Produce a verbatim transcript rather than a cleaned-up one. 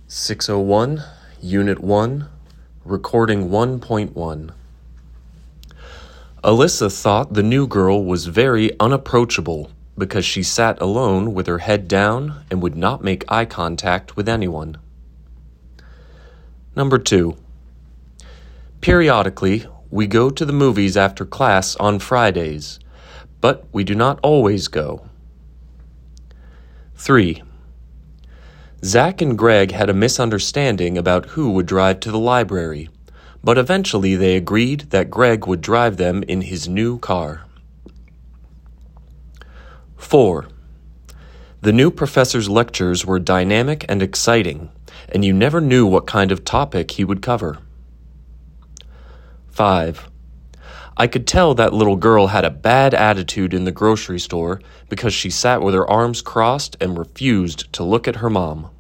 six oh one, Unit one, Recording one point one. Alyssa thought the new girl was very unapproachable because she sat alone with her head down and would not make eye contact with anyone. Number two. Periodically, we go to the movies after class on Fridays, but we do not always go. Three. Zach and Greg had a misunderstanding about who would drive to the library, but eventually they agreed that Greg would drive them in his new car. Four. The new professor's lectures were dynamic and exciting, and you never knew what kind of topic he would cover. Five. I could tell that little girl had a bad attitude in the grocery store because she sat with her arms crossed and refused to look at her mom.